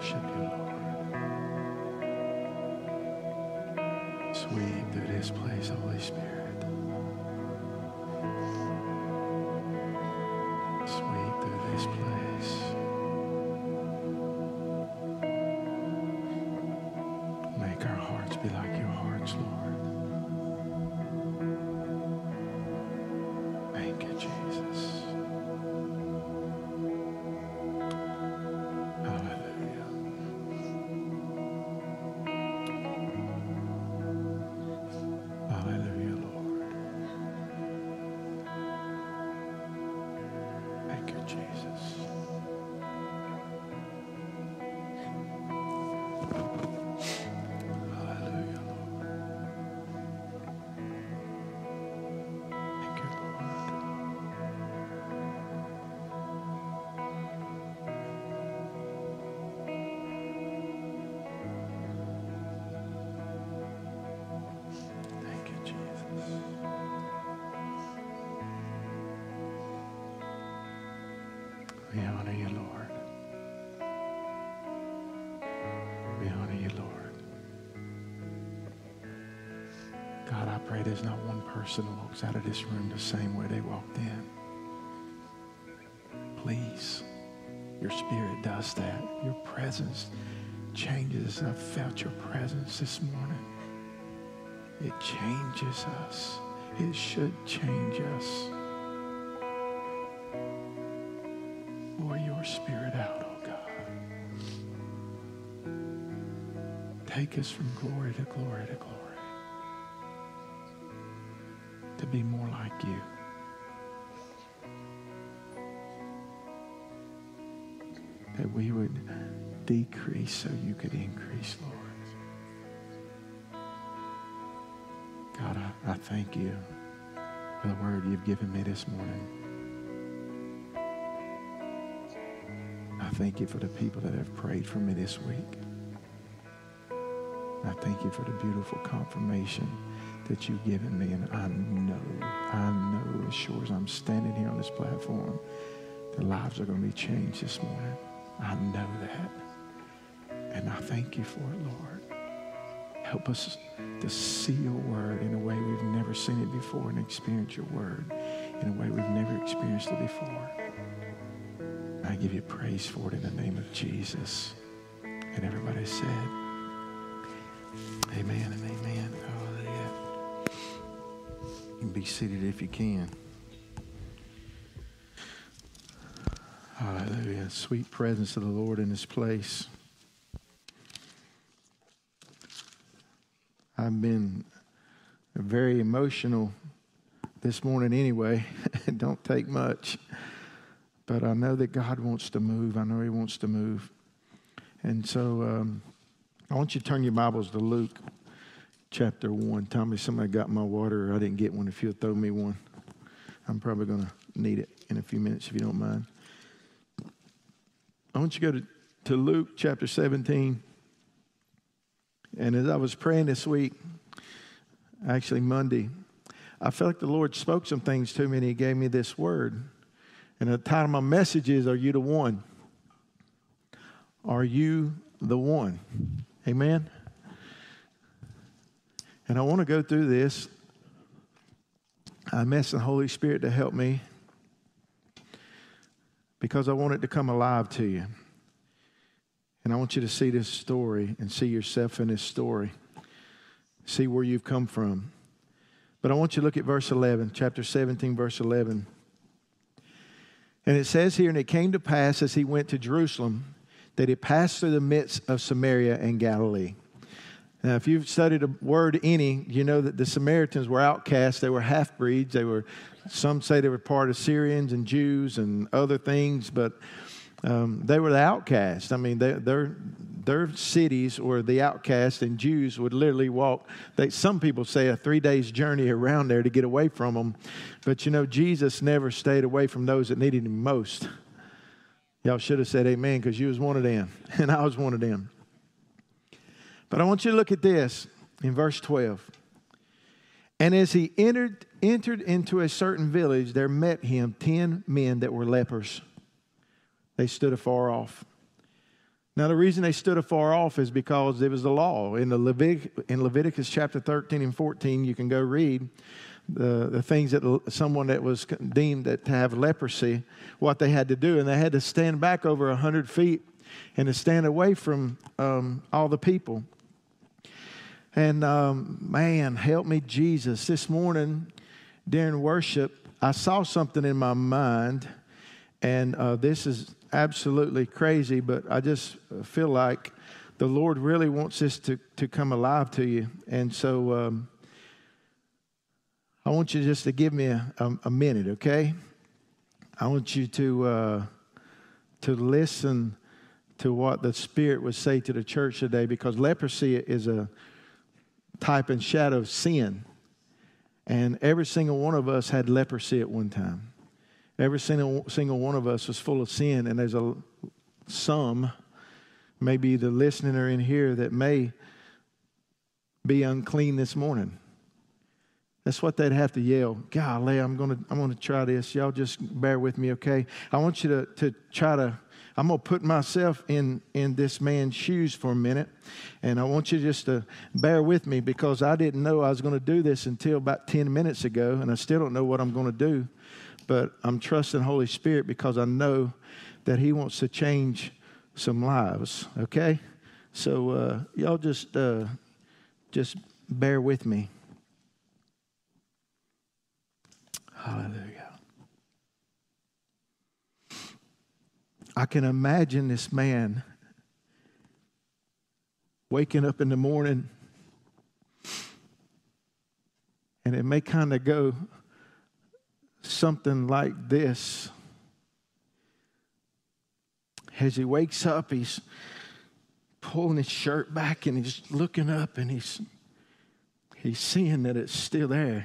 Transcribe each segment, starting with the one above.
worship you, Lord. Sweep through this place, Holy Spirit. Sweep through this place. Make our hearts be like your hearts, Lord. Thank you, Jesus. Hallelujah. Hallelujah, Lord. Thank you, Jesus. Hallelujah, Lord. Thank you, Lord. Thank you, Jesus. We honor you, Lord. We honor you, Lord. God, I pray there's not one person who walks out of this room the same way they walked in. Please, your spirit does that. Your presence changes. I've felt your presence this morning. It changes us. It should change us. Pour your spirit out, oh God. Take us from glory to glory to glory. To be more like you. That we would decrease so you could increase, Lord. God, I thank you for the word you've given me this morning. I thank you for the people that have prayed for me this week. I thank you for the beautiful confirmation that you've given me. And I know as sure as I'm standing here on this platform, the lives are going to be changed this morning. I know that. And I thank you for it, Lord. Help us to see your word in a way we've never seen it before and experience your word in a way we've never experienced it before. I give you praise for it in the name of Jesus. And everybody said, amen and amen. Hallelujah. You can be seated if you can. Hallelujah. Sweet presence of the Lord in this place. I've been very emotional this morning anyway. It don't take much. But I know that God wants to move. I know he wants to move. And so I want you to turn your Bibles to Luke chapter 1. Tell me somebody got my water or I didn't get one. If you'll throw me one. I'm probably going to need it in a few minutes if you don't mind. I want you to go to Luke chapter 17. And as I was praying this week, actually Monday, I felt like the Lord spoke some things to me and he gave me this word. And the title of my message is, Are You the One? Are you the one? Amen? And I want to go through this. I'm asking the Holy Spirit to help me because I want it to come alive to you. And I want you to see this story and see yourself in this story. See where you've come from. But I want you to look at verse 11, chapter 17, verse 11. And it says here, and it came to pass as he went to Jerusalem that he passed through the midst of Samaria and Galilee. Now, if you've studied a word any, you know that the Samaritans were outcasts. They were half-breeds. Some say they were part of Syrians and Jews and other things, but they were the outcasts. I mean, their cities were the outcasts, and Jews would literally walk. Some people say a 3 days journey around there to get away from them. But you know, Jesus never stayed away from those that needed him most. Y'all should have said amen, because you was one of them, and I was one of them. But I want you to look at this in verse 12. And as he entered into a certain village, there met him 10 men that were lepers. They stood afar off. Now, the reason they stood afar off is because it was the law. In Leviticus chapter 13 and 14, you can go read the things that someone that was deemed to have leprosy, what they had to do. And they had to stand back over 100 feet and to stand away from all the people. And man, help me, Jesus. This morning during worship, I saw something in my mind. And this is absolutely crazy, but I just feel like the Lord really wants this to come alive to you. And so I want you just to give me a minute, okay? I want you to listen to what the Spirit would say to the church today, because leprosy is a type and shadow of sin. And every single one of us had leprosy at one time. Every single one of us was full of sin, and there's some, maybe the listening or in here, that may be unclean this morning. That's what they'd have to yell. Golly, I'm gonna try this. Y'all just bear with me, okay? I want you to try to. I'm gonna put myself in this man's shoes for a minute, and I want you just to bear with me, because I didn't know I was going to do this until about 10 minutes ago, and I still don't know what I'm going to do. But I'm trusting Holy Spirit, because I know that He wants to change some lives, okay? So y'all just bear with me. Hallelujah. I can imagine this man waking up in the morning, and it may kind of go something like this. As he wakes up, he's pulling his shirt back and he's looking up, and he's seeing that it's still there.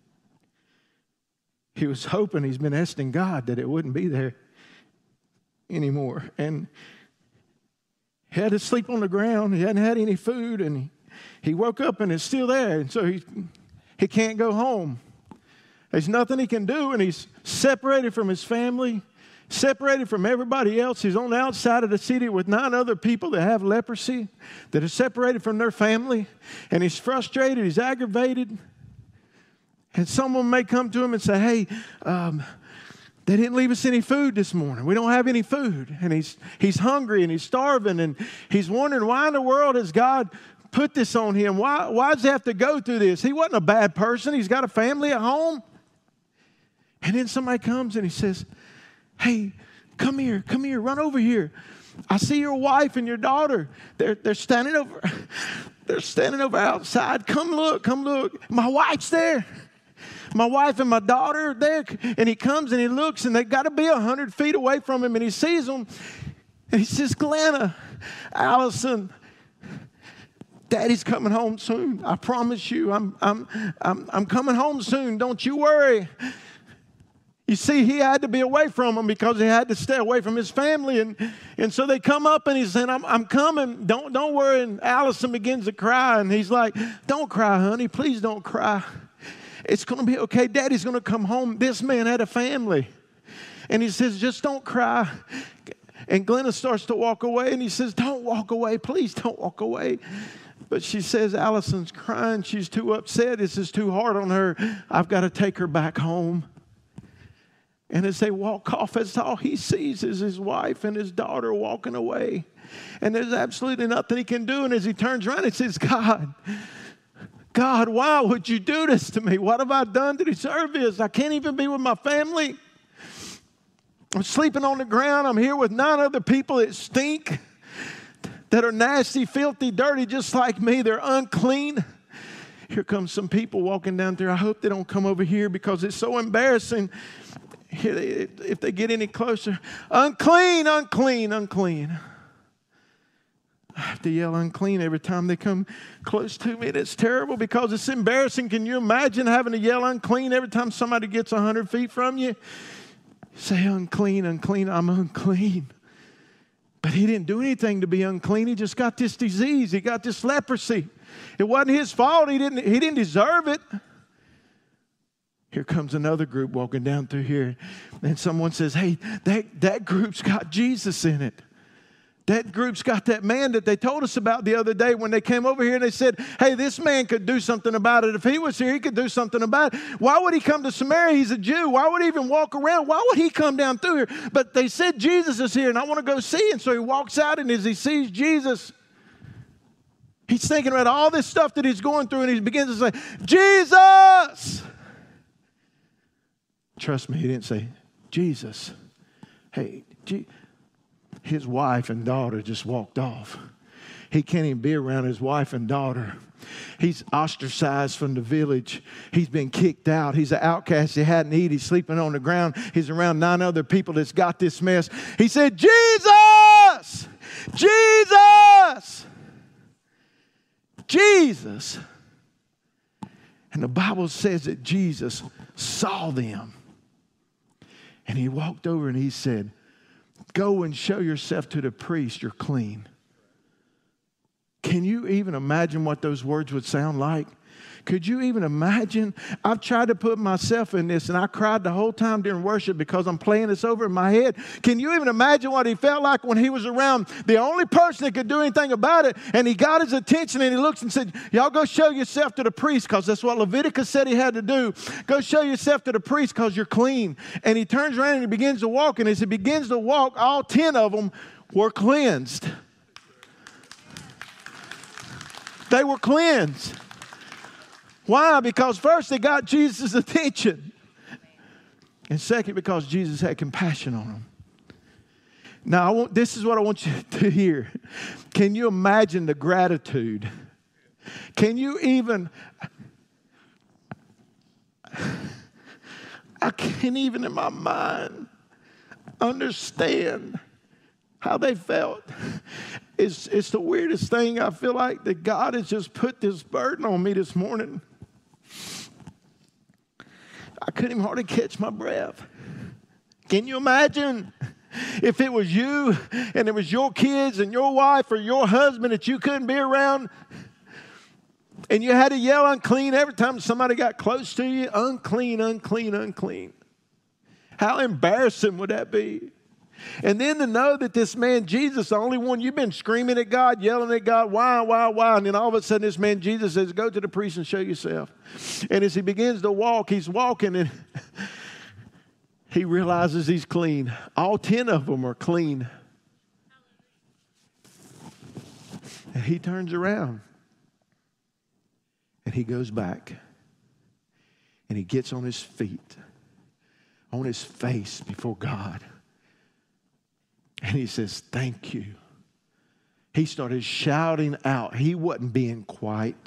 He was hoping, he's been asking God that it wouldn't be there anymore. And he had to sleep on the ground. He hadn't had any food, and he woke up and it's still there. And so he can't go home. There's nothing he can do, and he's separated from his family, separated from everybody else. He's on the outside of the city with 9 other people that have leprosy, that are separated from their family, and he's frustrated, he's aggravated. And someone may come to him and say, hey, they didn't leave us any food this morning. We don't have any food. And he's hungry and he's starving, and he's wondering, why in the world has God put this on him? Why does he have to go through this? He wasn't a bad person. He's got a family at home. And then somebody comes and he says, hey, come here, run over here. I see your wife and your daughter. They're standing over. They're standing over outside. Come look. My wife's there. My wife and my daughter are there. And he comes and he looks, and they got to be 100 feet away from him. And he sees them. And he says, Glenna, Allison, Daddy's coming home soon. I promise you, I'm coming home soon. Don't you worry. You see, he had to be away from them because he had to stay away from his family. And so they come up and he's saying, I'm coming. Don't worry. And Allison begins to cry. And he's like, don't cry, honey. Please don't cry. It's going to be okay. Daddy's going to come home. This man had a family. And he says, just don't cry. And Glenna starts to walk away. And he says, don't walk away. Please don't walk away. But she says, Allison's crying. She's too upset. This is too hard on her. I've got to take her back home. And as they walk off, that's all he sees is his wife and his daughter walking away. And there's absolutely nothing he can do. And as he turns around, he says, God, why would you do this to me? What have I done to deserve this? I can't even be with my family. I'm sleeping on the ground. I'm here with 9 other people that stink, that are nasty, filthy, dirty, just like me. They're unclean. Here comes some people walking down there. I hope they don't come over here because it's so embarrassing. If they get any closer, unclean, unclean, unclean. I have to yell unclean every time they come close to me. It's terrible because it's embarrassing. Can you imagine having to yell unclean every time somebody gets 100 feet from you? Say unclean, unclean, I'm unclean. But he didn't do anything to be unclean. He just got this disease. He got this leprosy. It wasn't his fault. He didn't deserve it. Here comes another group walking down through here. And someone says, hey, that group's got Jesus in it. That group's got that man that they told us about the other day when they came over here and they said, hey, this man could do something about it. If he was here, he could do something about it. Why would he come to Samaria? He's a Jew. Why would he even walk around? Why would he come down through here? But they said Jesus is here and I want to go see. And so he walks out, and as he sees Jesus, he's thinking about all this stuff that he's going through, and he begins to say, Jesus! Trust me, he didn't say, Jesus. Hey, his wife and daughter just walked off. He can't even be around his wife and daughter. He's ostracized from the village. He's been kicked out. He's an outcast. He hadn't eaten. He's sleeping on the ground. He's around 9 other people that's got this mess. He said, Jesus! Jesus! Jesus! And the Bible says that Jesus saw them. And he walked over and he said, go and show yourself to the priest. You're clean. Can you even imagine what those words would sound like? Could you even imagine? I've tried to put myself in this, and I cried the whole time during worship because I'm playing this over in my head. Can you even imagine what he felt like when he was around the only person that could do anything about it? And he got his attention, and he looks and said, y'all go show yourself to the priest, because that's what Leviticus said he had to do. Go show yourself to the priest because you're clean. And he turns around and he begins to walk, and as he begins to walk, all 10 of them were cleansed. They were cleansed. Why? Because first they got Jesus' attention. And second, because Jesus had compassion on them. Now, this is what I want you to hear. Can you imagine the gratitude? Can you even... I can't even in my mind understand how they felt. It's the weirdest thing. I feel like that God has just put this burden on me this morning. I couldn't even hardly catch my breath. Can you imagine if it was you and it was your kids and your wife or your husband that you couldn't be around, and you had to yell unclean every time somebody got close to you? Unclean, unclean, unclean. How embarrassing would that be? And then to know that this man Jesus, the only one, you've been screaming at God, yelling at God, why? And then all of a sudden this man Jesus says, go to the priest and show yourself. And as he begins to walk, he's walking and he realizes he's clean. All 10 of them are clean. And he turns around and he goes back and he gets on his feet, on his face before God. And he says, thank you. He started shouting out. He wasn't being quiet.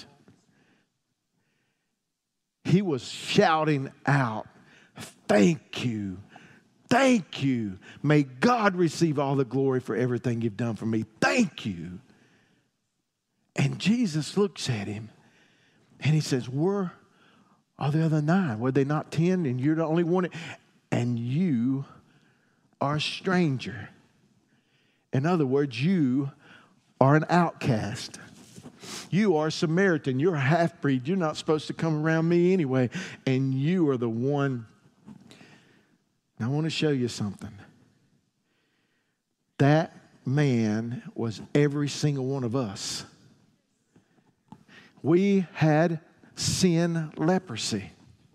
He was shouting out, thank you. Thank you. May God receive all the glory for everything you've done for me. Thank you. And Jesus looks at him and he says, where are the other 9? Were they not 10? And you're the only one. And you are a stranger. In other words, you are an outcast. You are a Samaritan. You're a half-breed. You're not supposed to come around me anyway. And you are the one. Now, I want to show you something. That man was every single one of us. We had sin leprosy.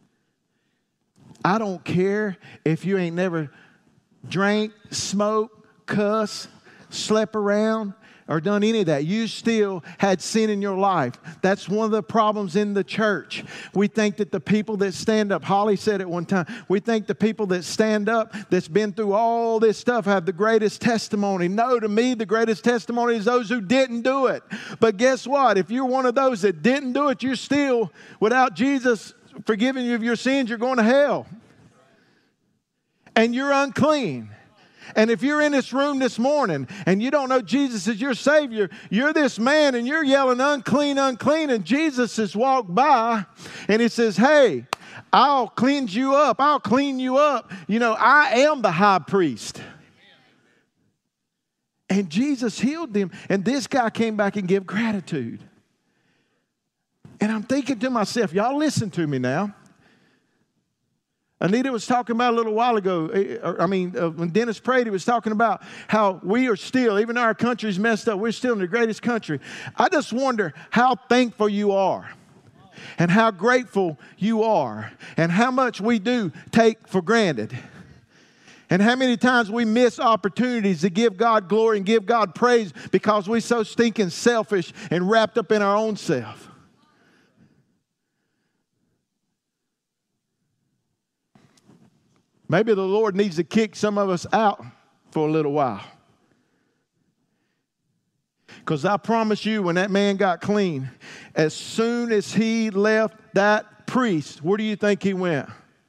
I don't care if you ain't never drank, smoked, cussed, slept around, or done any of that. You still had sin in your life. That's one of the problems in the church. We think that the people that stand up, Holly said it one time, we think the people that stand up, that's been through all this stuff, have the greatest testimony. No, to me, the greatest testimony is those who didn't do it. But guess what? If you're one of those that didn't do it, you're still, without Jesus forgiving you of your sins, you're going to hell. And you're unclean. And if you're in this room this morning and you don't know Jesus as your Savior, you're this man and you're yelling unclean, unclean, and Jesus has walked by and he says, hey, I'll cleanse you up. I'll clean you up. You know, I am the high priest. And Jesus healed them. And this guy came back and gave gratitude. And I'm thinking to myself, y'all listen to me now. Anita was talking about a little while ago, when Dennis prayed, he was talking about how we are still, even though our country's messed up, we're still in the greatest country. I just wonder how thankful you are and how grateful you are and how much we do take for granted. And how many times we miss opportunities to give God glory and give God praise because we're so stinking selfish and wrapped up in our own self. Maybe the Lord needs to kick some of us out for a little while. Because I promise you, when that man got clean, as soon as he left that priest, where do you think he went?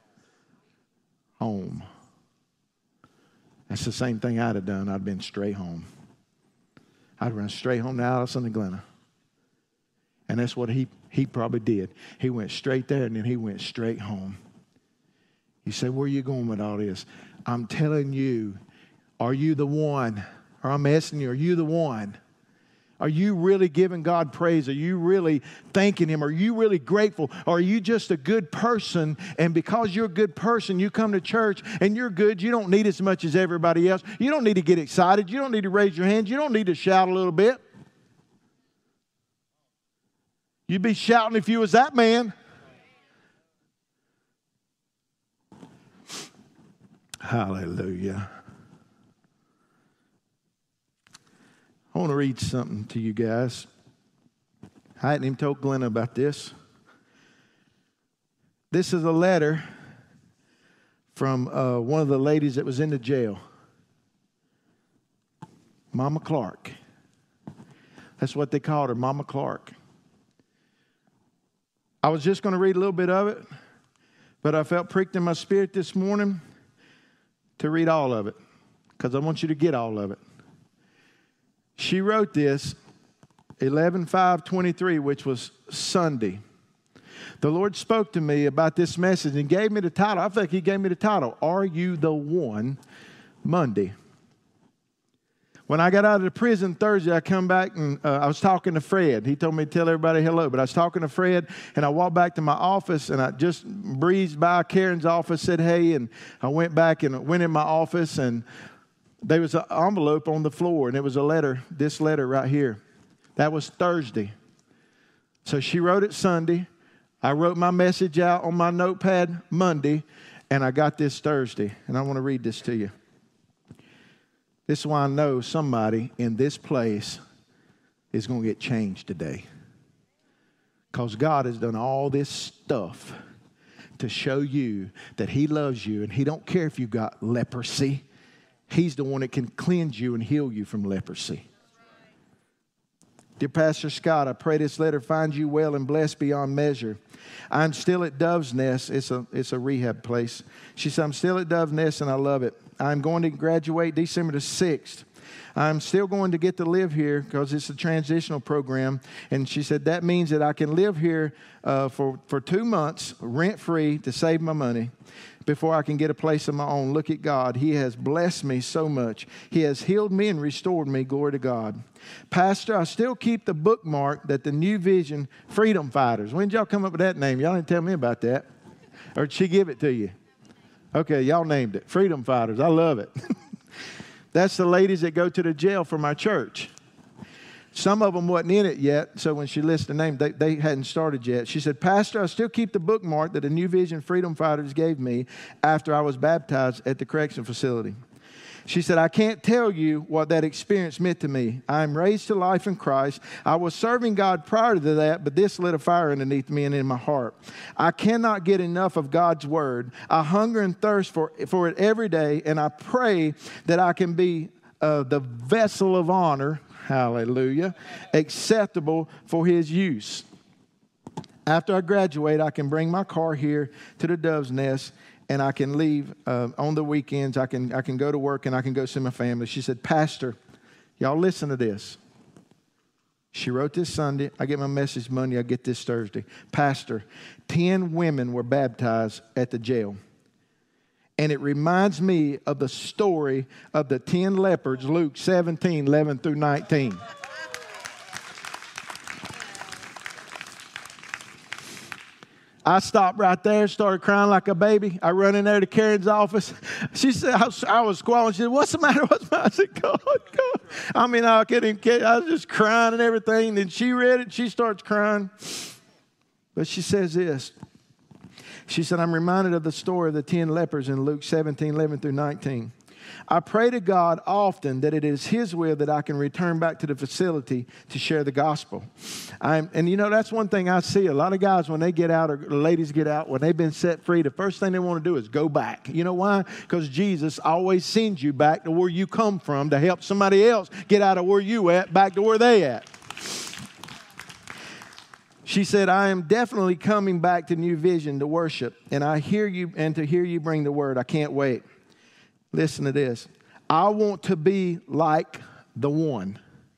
Home. That's the same thing I'd have done. I'd been straight home. I'd run straight home to Allison and Glenna. And that's what he probably did. He went straight there and then he went straight home. You say, where are you going with all this? I'm telling you, are you the one? Or I'm asking you, are you the one? Are you really giving God praise? Are you really thanking Him? Are you really grateful? Or are you just a good person, and because you're a good person, you come to church and you're good, you don't need as much as everybody else. You don't need to get excited. You don't need to raise your hands. You don't need to shout a little bit. You'd be shouting if you was that man. Hallelujah. I want to read something to you guys. I hadn't even told Glenna about this. This is a letter from one of the ladies that was in the jail. Mama Clark. That's what they called her, Mama Clark. I was just going to read a little bit of it, but I felt pricked in my spirit this morning to read all of it, because I want you to get all of it. She wrote this 11/5/23, which was Sunday. The Lord spoke to me about this message and gave me the title. I think He gave me the title, Are You the One? Monday. When I got out of the prison Thursday, I come back and I was talking to Fred. He told me to tell everybody hello, but I was talking to Fred, and I walked back to my office, and I just breezed by Karen's office, said hey, and I went back and went in my office, and there was an envelope on the floor, and it was a letter, this letter right here. That was Thursday. So she wrote it Sunday. I wrote my message out on my notepad Monday, and I got this Thursday, and I want to read this to you. This is why I know somebody in this place is going to get changed today. Because God has done all this stuff to show you that He loves you, and He don't care if you've got leprosy. He's the one that can cleanse you and heal you from leprosy. Dear Pastor Scott, I pray this letter finds you well and blessed beyond measure. I'm still at Dove's Nest. It's a rehab place. She said, I'm still at Dove's Nest and I love it. I'm going to graduate December the 6th. I'm still going to get to live here because it's a transitional program. And she said, that means that I can live here for 2 months, rent-free, to save my money before I can get a place of my own. Look at God. He has blessed me so much. He has healed me and restored me. Glory to God. Pastor, I still keep the bookmark that the New Vision Freedom Fighters. When did y'all come up with that name? Y'all didn't tell me about that. Or did she give it to you? Okay, y'all named it. Freedom Fighters. I love it. That's the ladies that go to the jail from our church. Some of them wasn't in it yet, so when she listed the name, they hadn't started yet. She said, Pastor, I still keep the bookmark that the New Vision Freedom Fighters gave me after I was baptized at the correction facility. She said, I can't tell you what that experience meant to me. I'm raised to life in Christ. I was serving God prior to that, but this lit a fire underneath me and in my heart. I cannot get enough of God's word. I hunger and thirst for it every day, and I pray that I can be the vessel of honor, hallelujah, acceptable for His use. After I graduate, I can bring my car here to the Dove's Nest, and I can leave on the weekends. I can go to work, and I can go see my family. She said, Pastor, y'all listen to this. She wrote this Sunday. I get my message Monday. I get this Thursday. Pastor, 10 women were baptized at the jail. And it reminds me of the story of the 10 lepers, Luke 17:11-19. I stopped right there, started crying like a baby. I run in there to Karen's office. She said, I was squalling. She said, what's the matter? What's the matter? I said, God. I mean, I was just crying and everything. Then she read it. She starts crying. But she says this. She said, I'm reminded of the story of the 10 lepers in Luke 17:11-19. I pray to God often that it is His will that I can return back to the facility to share the gospel. And you know, that's one thing I see. A lot of guys, when they get out, or ladies get out, when they've been set free, the first thing they want to do is go back. You know why? Because Jesus always sends you back to where you come from to help somebody else get out of where you at, back to where they at. She said, I am definitely coming back to New Vision to worship, and I hear you, and to hear you bring the word. I can't wait. Listen to this. I want to be like the one.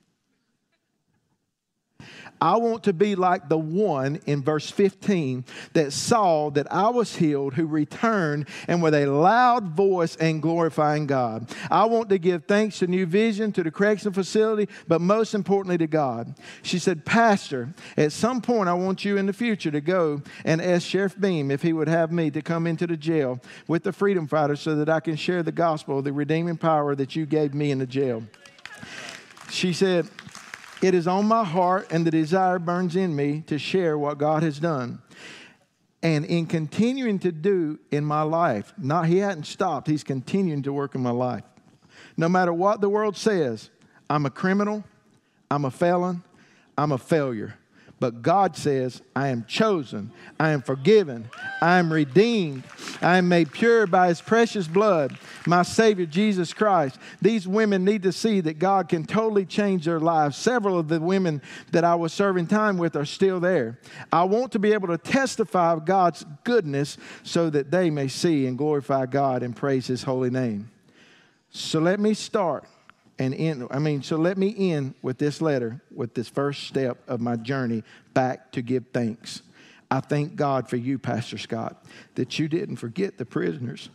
I want to be like the one in verse 15 that saw that I was healed, who returned and with a loud voice and glorifying God. I want to give thanks to New Vision, to the correctional facility, but most importantly to God. She said, Pastor, at some point I want you in the future to go and ask Sheriff Beam if he would have me to come into the jail with the freedom fighters so that I can share the gospel of the redeeming power that you gave me in the jail. She said, it is on my heart, and the desire burns in me to share what God has done. And in continuing to do in my life, He hadn't stopped. He's continuing to work in my life. No matter what the world says, I'm a criminal, I'm a felon, I'm a failure. But God says, I am chosen, I am forgiven, I am redeemed, I am made pure by His precious blood, my Savior, Jesus Christ. These women need to see that God can totally change their lives. Several of the women that I was serving time with are still there. I want to be able to testify of God's goodness so that they may see and glorify God and praise His holy name. So let me start. So let me end with this letter, with this first step of my journey back to give thanks. I thank God for you, Pastor Scott, that you didn't forget the prisoners.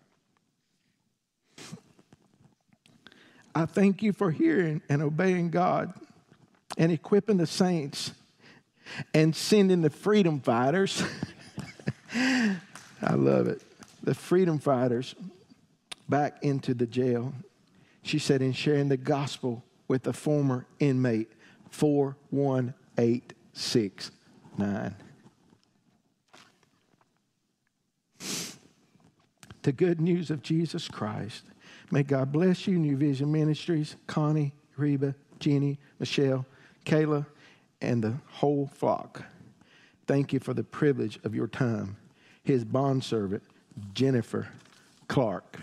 I thank you for hearing and obeying God and equipping the saints and sending the freedom fighters. I love it. The freedom fighters back into the jail. She said, in sharing the gospel with the former inmate, 41869. The good news of Jesus Christ. May God bless you, New Vision Ministries, Connie, Reba, Jenny, Michelle, Kayla, and the whole flock. Thank you for the privilege of your time. His bondservant, Jennifer Clark.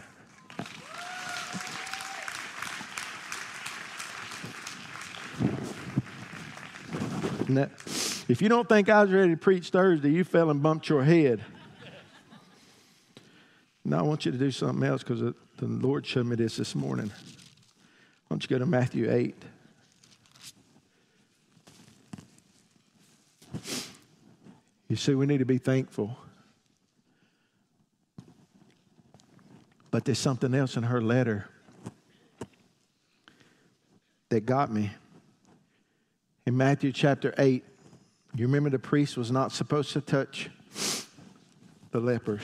Now, if you don't think I was ready to preach Thursday, you fell and bumped your head. Now I want you to do something else, because the Lord showed me this morning. Why don't you go to Matthew 8. You see, we need to be thankful. But there's something else in her letter that got me. In Matthew chapter 8, you remember the priest was not supposed to touch the lepers.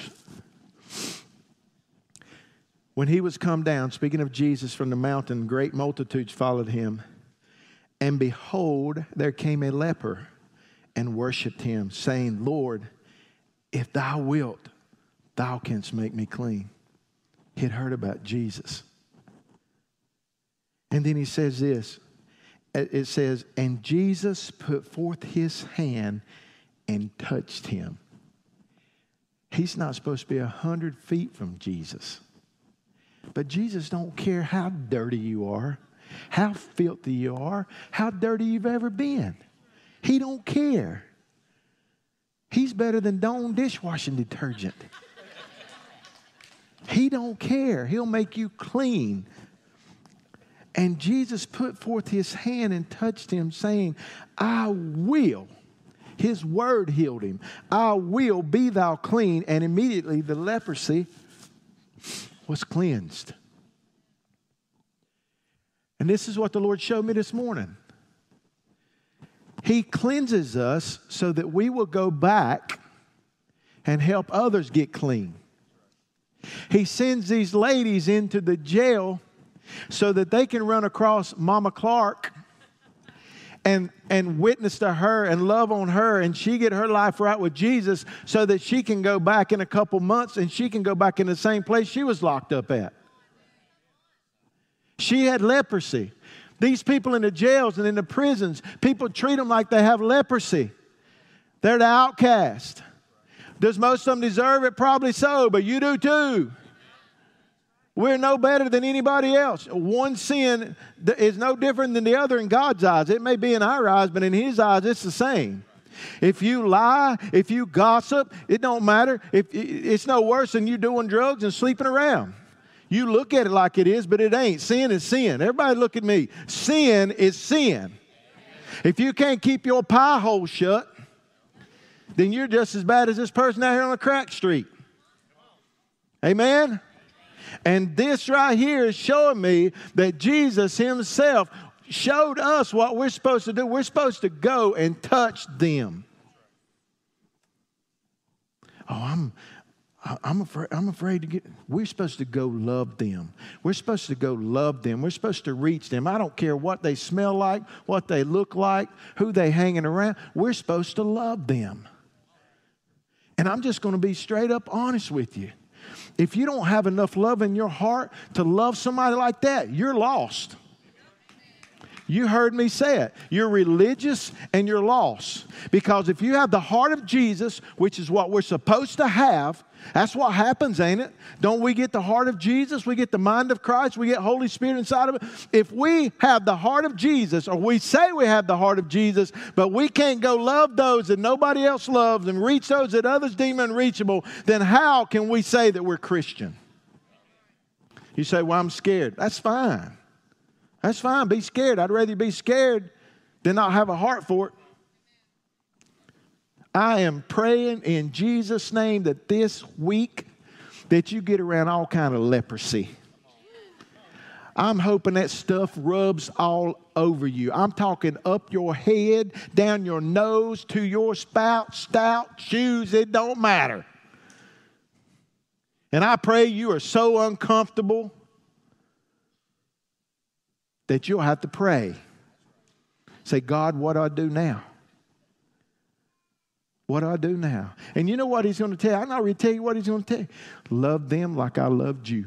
When he was come down, speaking of Jesus, from the mountain, great multitudes followed him. And behold, there came a leper and worshipped him, saying, Lord, if thou wilt, thou canst make me clean. He had heard about Jesus. And then he says this. It says, and Jesus put forth his hand and touched him. He's not supposed to be 100 feet from Jesus. But Jesus don't care how dirty you are, how filthy you are, how dirty you've ever been. He don't care. He's better than Dawn dishwashing detergent. He don't care. He'll make you clean. And Jesus put forth his hand and touched him, saying, I will. His word healed him. I will, be thou clean. And immediately the leprosy was cleansed. And this is what the Lord showed me this morning. He cleanses us so that we will go back and help others get clean. He sends these ladies into the jail so that they can run across Mama Clark and witness to her and love on her, and she get her life right with Jesus so that she can go back in a couple months and she can go back in the same place she was locked up at. She had leprosy. These people in the jails and in the prisons, people treat them like they have leprosy. They're the outcast. Does most of them deserve it? Probably so, but you do too. We're no better than anybody else. One sin is no different than the other in God's eyes. It may be in our eyes, but in His eyes, it's the same. If you lie, if you gossip, it don't matter. It's no worse than you doing drugs and sleeping around. You look at it like it is, but it ain't. Sin is sin. Everybody look at me. Sin is sin. If you can't keep your pie hole shut, then you're just as bad as this person out here on a crack street. Amen? And this right here is showing me that Jesus Himself showed us what we're supposed to do. We're supposed to go and touch them. Oh, I'm afraid to get. We're supposed to go love them. We're supposed to go love them. We're supposed to reach them. I don't care what they smell like, what they look like, who they hanging around. We're supposed to love them. And I'm just going to be straight up honest with you. If you don't have enough love in your heart to love somebody like that, you're lost. You heard me say it. You're religious and you're lost. Because if you have the heart of Jesus, which is what we're supposed to have, that's what happens, ain't it? Don't we get the heart of Jesus? We get the mind of Christ. We get Holy Spirit inside of it. If we have the heart of Jesus, or we say we have the heart of Jesus, but we can't go love those that nobody else loves and reach those that others deem unreachable, then how can we say that we're Christian? You say, well, I'm scared. That's fine. That's fine. Be scared. I'd rather be scared than not have a heart for it. I am praying in Jesus' name that this week that you get around all kind of leprosy. I'm hoping that stuff rubs all over you. I'm talking up your head, down your nose, to your spout, stout, shoes. It don't matter. And I pray you are so uncomfortable that you'll have to pray. Say, God, what do I do now? What do I do now? And you know what He's going to tell you? I'm not going to tell you what He's going to tell you. Love them like I loved you.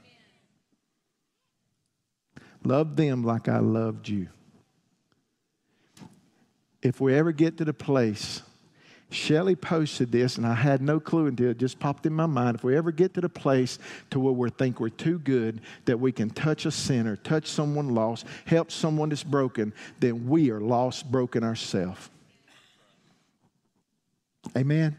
Love them like I loved you. If we ever get to the place, Shelley posted this, and I had no clue until it just popped in my mind. If we ever get to the place to where we think we're too good, that we can touch a sinner, touch someone lost, help someone that's broken, then we are lost, broken ourselves. Amen?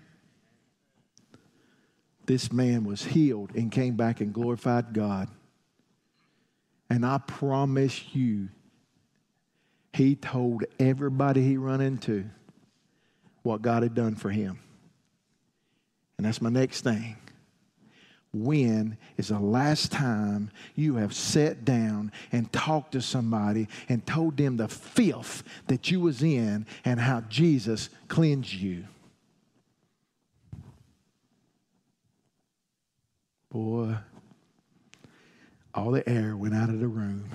This man was healed and came back and glorified God. And I promise you, he told everybody he run into what God had done for him. And that's my next thing. When is the last time you have sat down and talked to somebody and told them the filth that you was in and how Jesus cleansed you? Boy, all the air went out of the room.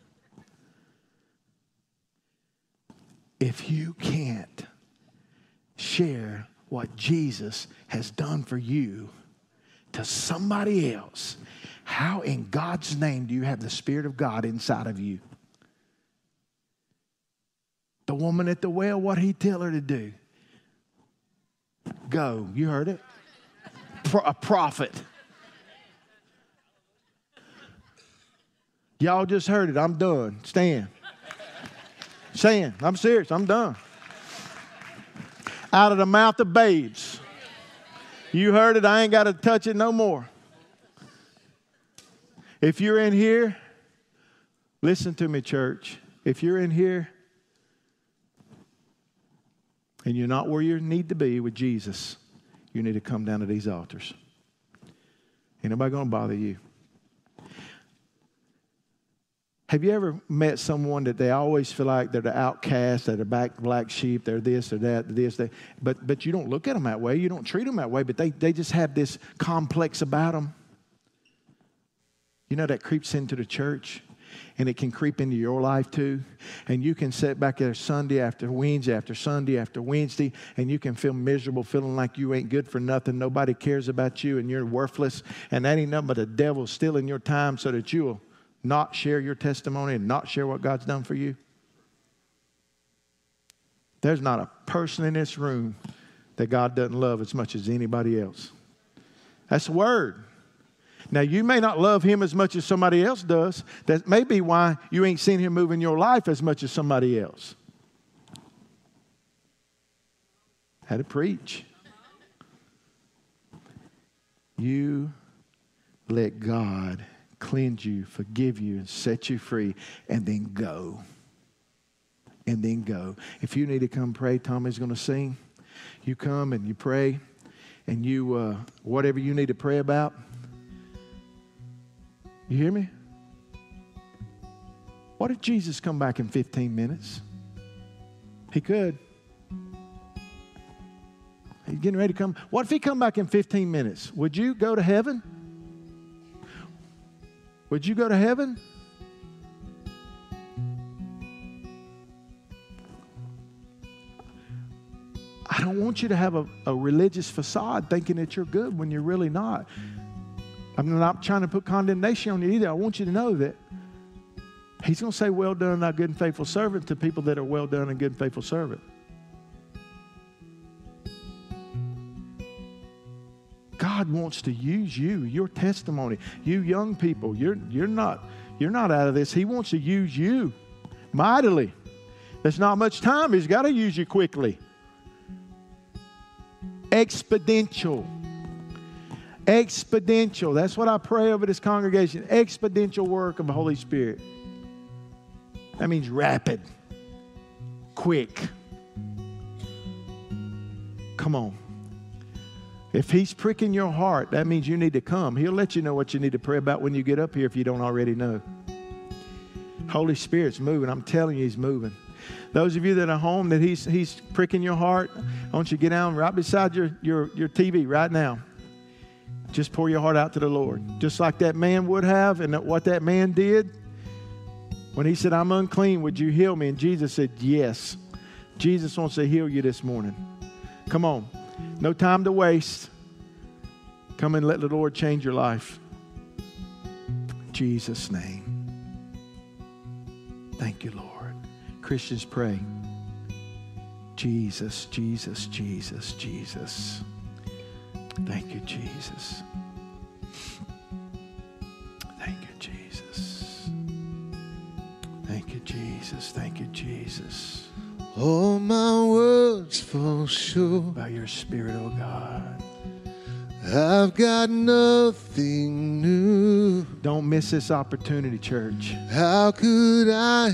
If you can't share what Jesus has done for you to somebody else, how in God's name do you have the Spirit of God inside of you? The woman at the well, what He tell her to do? Go. You heard it? A prophet. Y'all just heard it. I'm done. Stand. Saying, I'm serious. I'm done. Out of the mouth of babes. You heard it. I ain't got to touch it no more. If you're in here, listen to me, church. If you're in here and you're not where you need to be with Jesus, you need to come down to these altars. Ain't nobody going to bother you. Have you ever met someone that they always feel like they're the outcast, they're the black sheep, they're this or that, that. But you don't look at them that way. You don't treat them that way, but they just have this complex about them. You know, that creeps into the church, and it can creep into your life too. And you can sit back there Sunday after Wednesday after Sunday after Wednesday, and you can feel miserable, feeling like you ain't good for nothing. Nobody cares about you, and you're worthless. And that ain't nothing but the devil stealing your time so that you'll not share your testimony and not share what God's done for you. There's not a person in this room that God doesn't love as much as anybody else. That's the word. Now, you may not love him as much as somebody else does. That may be why you ain't seen him move in your life as much as somebody else. Had to preach. You let God cleanse you, forgive you, and set you free, and then go. And then go. If you need to come pray, Tommy's going to sing. You come and you pray, and you, whatever you need to pray about. You hear me? What if Jesus come back in 15 minutes? He could. He's getting ready to come. What if he come back in 15 minutes? Would you go to heaven? Would you go to heaven? I don't want you to have a religious facade thinking that you're good when you're really not. I'm not trying to put condemnation on you either. I want you to know that he's going to say, well done, thou good and faithful servant, to people that are well done and good and faithful servant. God wants to use you, your testimony. You young people, you're not out of this. He wants to use you mightily. There's not much time. He's got to use you quickly. Exponential. Exponential. That's what I pray over this congregation. Exponential work of the Holy Spirit. That means rapid, quick. Come on. If he's pricking your heart, that means you need to come. He'll let you know what you need to pray about when you get up here if you don't already know. Holy Spirit's moving. I'm telling you, he's moving. Those of you that are home, that he's pricking your heart, I want you to get down right beside your TV right now. Just pour your heart out to the Lord. Just like that man would have, and what that man did. When he said, I'm unclean, would you heal me? And Jesus said, yes. Jesus wants to heal you this morning. Come on. No time to waste. Come and let the Lord change your life. In Jesus' name. Thank you, Lord. Christians, pray. Jesus, Jesus, Jesus, Jesus. Thank you, Jesus. Thank you, Jesus. Thank you, Jesus. Thank you, Jesus. All my words fall short. By your Spirit, oh God. I've got nothing new. Don't miss this opportunity, church. How could I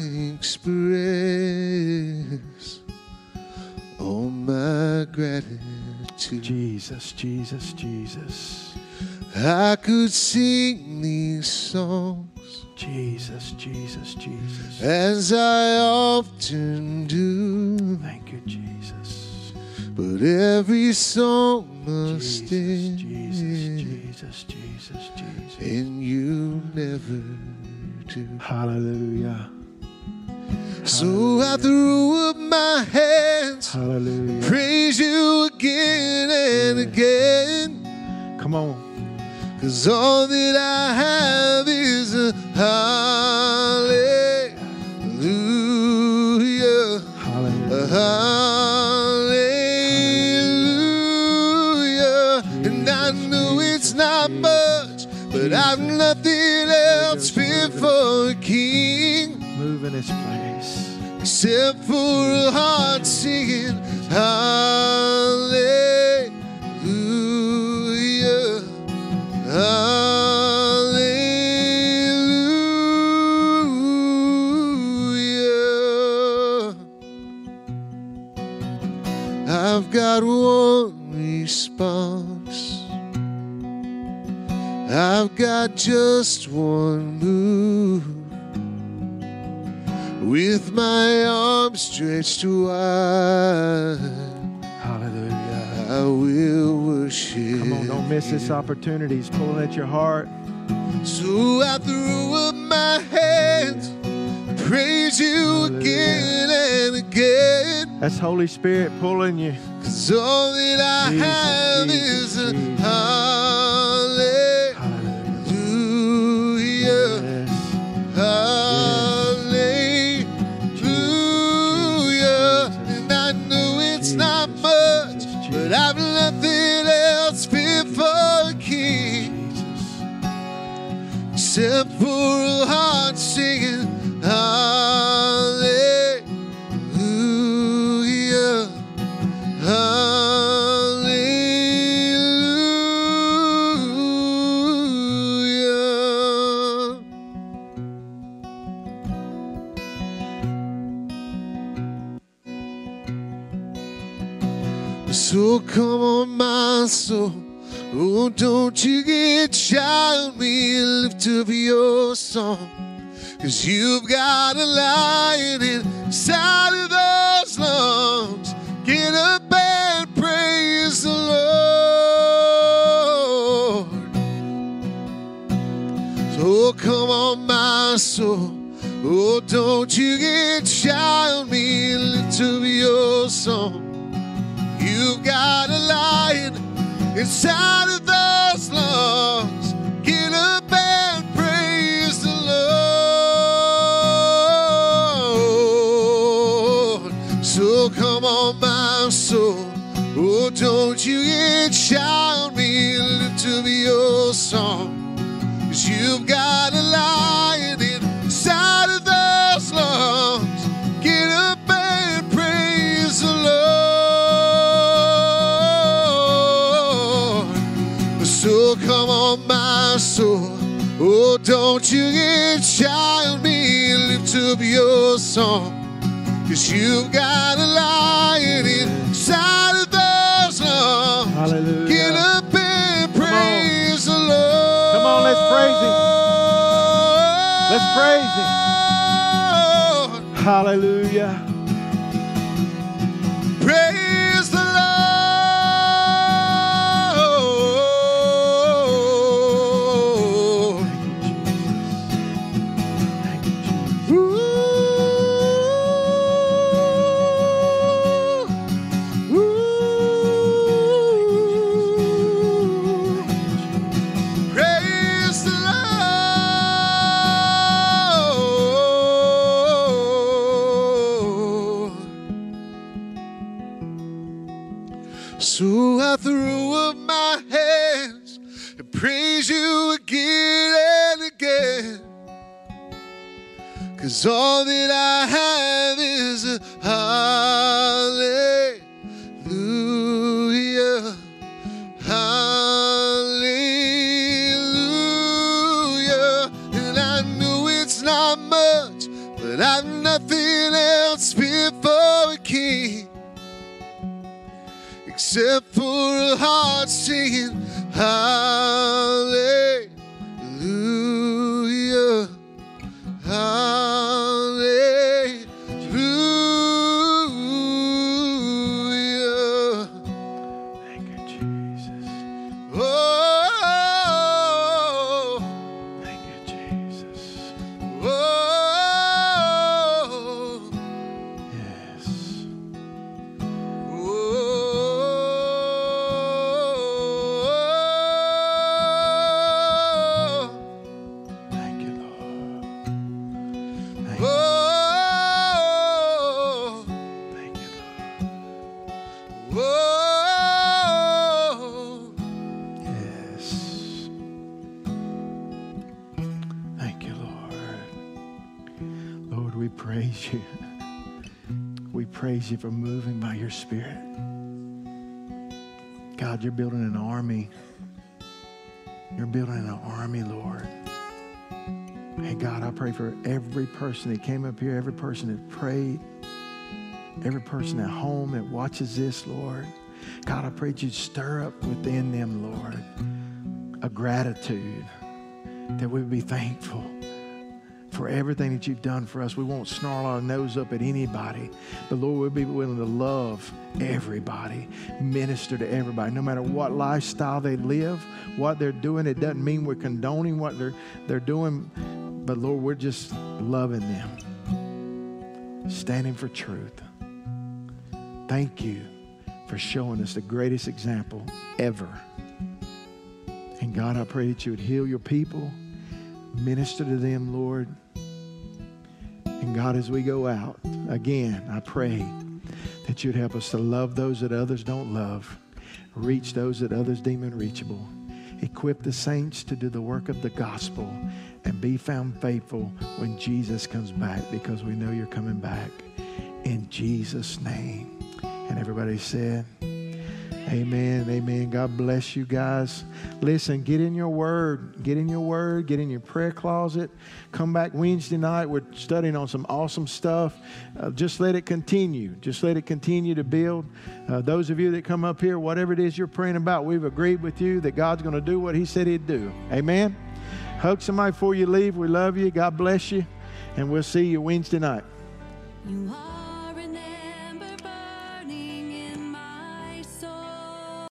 express all my gratitude? Jesus, Jesus, Jesus. I could sing these songs. Jesus, Jesus, Jesus. As I often do. Thank you, Jesus. But every song must end. Jesus, Jesus, Jesus, Jesus. And you never do. Hallelujah. So I threw up my hands. Hallelujah. Praise you again and again. Come on. 'Cause all that I have is a hallelujah. A hallelujah. And I know it's not much, but I've nothing else fit for a king. Move in this place. Except for a heart singing hallelujah. Hallelujah. I've got one response. I've got just one move. with my arms stretched wide. Hallelujah. I will worship. Come on, don't miss this you. opportunity. He's pulling at your heart. So I threw up my hands, praise you Hallelujah. again and again. That's Holy Spirit pulling you. 'Cause all that I Jesus, have Jesus, is a Jesus. hallelujah. Hallelujah. Yes. Hallelujah. And I know it's not much, but I've nothing else fit for a king Jesus. except for a heart singing hallelujah. Hallelujah. So come on, my soul. Oh, don't you get shy on me and lift up your song. 'Cause you've got a lion inside of those lungs. Get up and praise the Lord. So come on, my soul. Oh, don't you get shy on me and lift up your song. You've got a lion inside of those lungs. Get up and praise the Lord. So come on, my soul. Oh, don't you get shy on me and lift up your song. 'Cause you've got a lion inside of those lungs. Get up and praise the Lord. So come on, my soul. Oh, don't you get shy on me and lift up your song. 'Cause you've got a lion inside of those lungs. Hallelujah. Get up and praise the Lord. Come on, let's praise Him. Let's praise Him. Hallelujah. Praise the Lord. Thank you, Jesus. Ooh. Ooh. Praise the Lord. So I threw up my hands and praise you again and again. 'Cause all that I have is a hallelujah. Hallelujah. And I know it's not much, but I've nothing else fit for a king except for a heart singing hallelujah. Hallelujah. Thank you, Jesus. Oh, Thank you, Jesus. oh, Yes. oh. Thank you, Lord. Thank you. Oh, Thank you, oh, Lord. Yes. Thank you, Lord. Lord, we praise you. We praise you for moving by your Spirit. God, you're building an army. You're building an army, Lord. Hey, God, I pray for every person that came up here, every person that prayed, every person at home that watches this, Lord. God, I pray that you'd stir up within them, Lord, a gratitude, that we'd be thankful for everything that you've done for us. We won't snarl our nose up at anybody, but Lord, we'll be willing to love everybody, minister to everybody, no matter what lifestyle they live, what they're doing. It doesn't mean we're condoning what they're doing, but Lord, we're just loving them, standing for truth. Thank you for showing us the greatest example ever. And God, I pray that you would heal your people, minister to them, Lord. And God, as we go out, again, I pray that you'd help us to love those that others don't love, reach those that others deem unreachable, equip the saints to do the work of the gospel, and be found faithful when Jesus comes back, because we know you're coming back. In Jesus' name. And everybody said, amen, amen. God bless you guys. Listen, get in your word. Get in your word. Get in your prayer closet. Come back Wednesday night. We're studying on some awesome stuff. Just let it continue. Just let it continue to build. Those of you that come up here, whatever it is you're praying about, we've agreed with you that God's going to do what he said he'd do. Amen. Hug somebody before you leave. We love you. God bless you. And we'll see you Wednesday night. You are